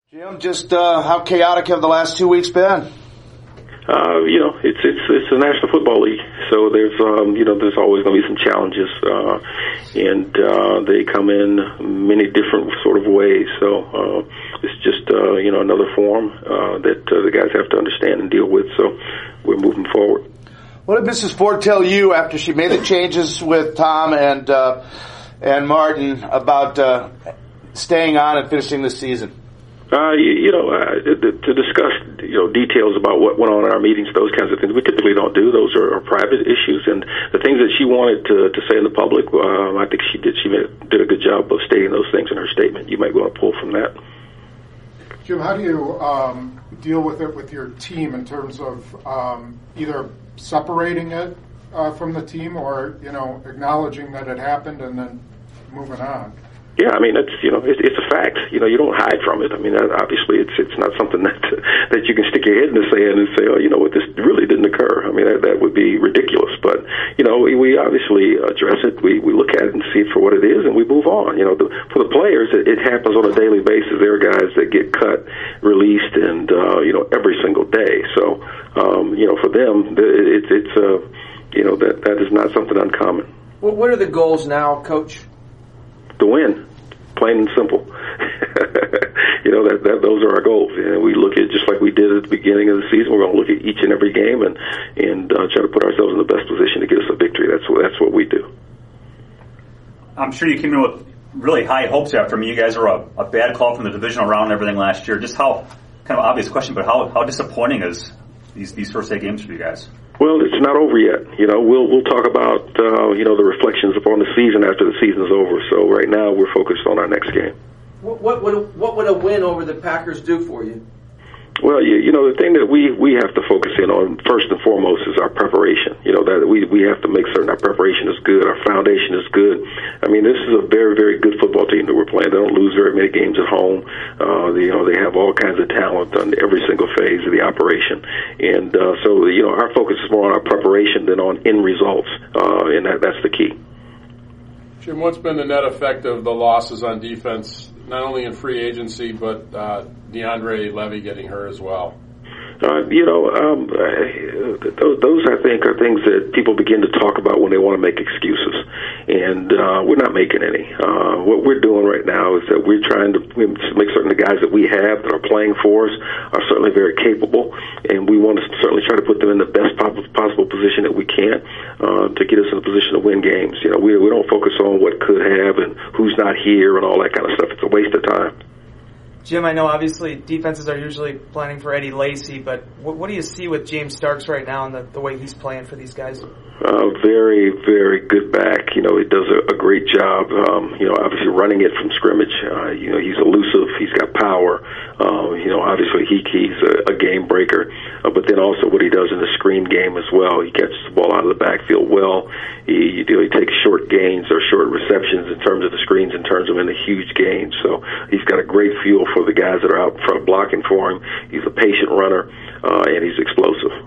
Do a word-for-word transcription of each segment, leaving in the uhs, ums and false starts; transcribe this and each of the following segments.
Jim, just uh, how chaotic have the last two weeks been? Uh, you know, it's it's it's the National Football League, so there's um, you know there's always going to be some challenges, uh, and uh, they come in many different sort of ways. So uh, it's just uh, you know another form uh, that uh, the guys have to understand and deal with. So we're moving forward. What did Missus Ford tell you after she made the changes with Tom and uh, and Martin about uh, staying on and finishing the season? Uh, you, you know, uh, to, to discuss, you know, details about what went on in our meetings, those kinds of things, we typically don't do. Those are, are private issues, and the things that she wanted to, to say in the public, um, I think she did. She made, did a good job of stating those things in her statement. You might want to pull from that. Jim, how do you um, deal with it with your team in terms of um, either separating it uh, from the team, or you know, acknowledging that it happened and then moving on? Yeah, I mean, it's, you know, it's, it's a fact. You know, you don't hide from it. I mean, obviously, it's it's not something that that you can stick your head in the sand and say, oh, you know what, this really didn't occur. I mean, that, that would be ridiculous. But, you know, we, we obviously address it. We, we look at it and see it for what it is, and we move on. You know, the, for the players, it, it happens on a daily basis. There are guys that get cut, released, and, uh, you know, every single day. So, um, you know, for them, it, it, it's, uh, you know, that, that is not something uncommon. Well, what are the goals now, Coach? To win. Plain and simple. you know, that, that those are our goals. And we look at, just like we did at the beginning of the season, we're going to look at each and every game and, and uh, try to put ourselves in the best position to get us a victory. That's what, that's what we do. I'm sure you came in with really high hopes after. I mean, you guys were a, a bad call from the divisional round and everything last year. Just how, kind of obvious question, but how, how disappointing is these, these first eight games for you guys? Well, it's not over yet. You know, we'll we'll talk about uh, you know the reflections upon the season after the season's over. So right now we're focused on our next game. What, what would a, what would a win over the Packers do for you? Well, you, you know, the thing that we, we have to focus in on first and foremost is our preparation. You know, that we we have to make certain our preparation is good, our foundation is good. I mean, this is a very, very good football team that we're playing. They don't lose very many games at home. Uh, they, you know, they have all kinds of talent on every single phase of the operation. And uh, so, you know, our focus is more on our preparation than on end results, uh, and that, that's the key. Jim, what's been the net effect of the losses on defense, not only in free agency, but uh, DeAndre Levy getting hurt as well? Uh, you know, um, those, those I think are things that people begin to talk about when they want to make excuses, and uh, we're not making any. Uh, what we're doing right now is that we're trying to make certain the guys that we have that are playing for us are certainly very capable, and we want to certainly try to put them in the best possible position that we can uh, to get us in a position to win games. You know, we we don't focus on what could have and who's not here and all that kind of stuff. It's a waste of time. Jim, I know obviously defenses are usually planning for Eddie Lacy, but what, what do you see with James Starks right now and the, the way he's playing for these guys? Uh, very, very good back. You know, he does a, a great job, um, you know, obviously running it from scrimmage. Uh, you know, he's elusive. He's got power. Uh, you know, obviously he, he's a, a game breaker. Uh, but then also what he does in the screen game as well. He catches the ball out of the backfield well. He, you know, he takes short gains or short receptions in terms of the screens and turns them into huge gains. So he's got a great feel for the guys that are out front blocking for him. He's a patient runner, uh, and he's explosive.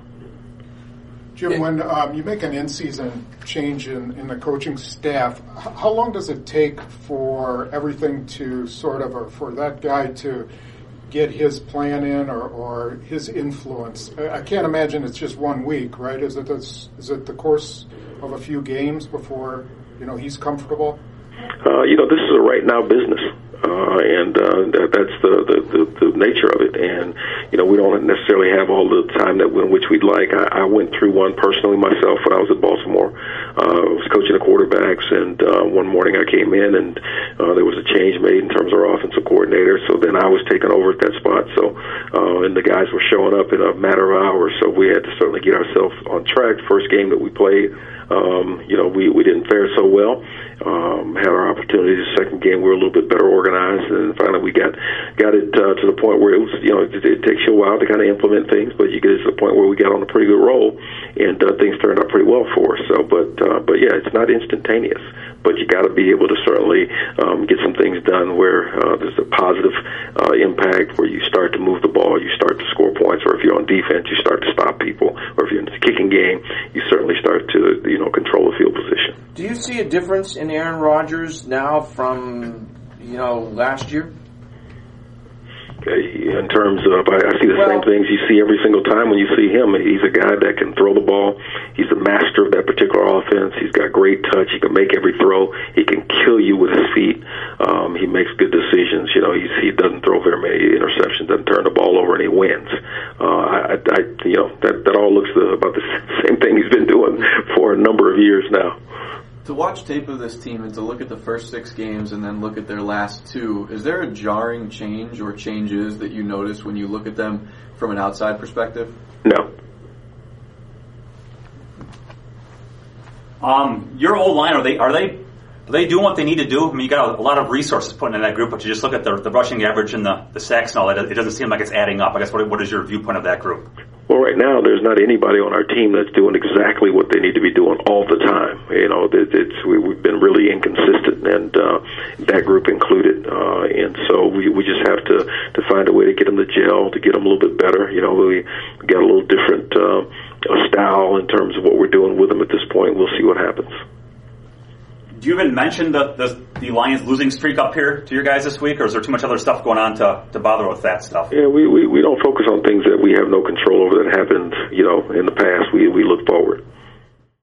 Jim, when um, you make an in-season change in, in the coaching staff, how long does it take for everything to sort of, or for that guy to get his plan in or, or his influence? I can't imagine it's just one week, right? Is it this, is it the course of a few games before, you know, he's comfortable? Uh, you know, this is a right now business. Uh, and uh, that, that's the, the, the, the nature of it. And, you know, we don't necessarily have all the time that in which we'd like. I, I went through one personally myself when I was at Baltimore. Uh, I was coaching the quarterbacks, and uh, one morning I came in, and uh, there was a change made in terms of our offensive coordinator. So then I was taking over at that spot. So, uh, and the guys were showing up in a matter of hours. So we had to certainly get ourselves on track. First game that we played, um, you know, we, we didn't fare so well. Um, had our opportunities. The second game, we were a little bit better organized, and finally we got got it uh, to the point where it was, you know, it, it takes you a while to kind of implement things, but you get it to the point where we got on a pretty good roll, and uh, things turned out pretty well for us. So, but uh, but yeah, it's not instantaneous, but you got to be able to certainly um, get some things done where uh, there's a positive uh, impact, where you start to move the ball, you start to score points, or if you're on defense, you start to stop people, or if you're in the kicking game, you certainly start to, you know, control the field position. Do you see a difference in Aaron Rodgers now from, you know, last year? In terms of, I, I see the well, same things you see every single time when you see him. He's a guy that can throw the ball. He's a master of that particular offense. He's got great touch. He can make every throw. He can kill you with his feet. Um, he makes good decisions. You know, he's, he doesn't throw very many interceptions, doesn't turn the ball over, and he wins. Uh, I, I, you know, that that all looks the, about the same thing he's been doing for a number of years now. To watch tape of this team and to look at the first six games and then look at their last two, is there a jarring change or changes that you notice when you look at them from an outside perspective? No. Um, your old line, are they are they are they doing what they need to do? I mean, you got a, a lot of resources put in that group, but you just look at the, the rushing average and the, the sacks and all that. It doesn't seem like it's adding up. I guess what what is your viewpoint of that group? Well, right now, there's not anybody on our team that's doing exactly what they need to be doing all the time. You know, it, it's we, we've been really inconsistent, and uh, that group included. Uh, and so we, we just have to, to find a way to get them to gel, to get them a little bit better. You know, we got a little different uh, style in terms of what we're doing with them at this point. We'll see what happens. Do you even mention the, the the Lions losing streak up here to your guys this week, or is there too much other stuff going on to, to bother with that stuff? Yeah, we, we, we don't focus on things that we have no control over that happened, you know, in the past. We we look forward.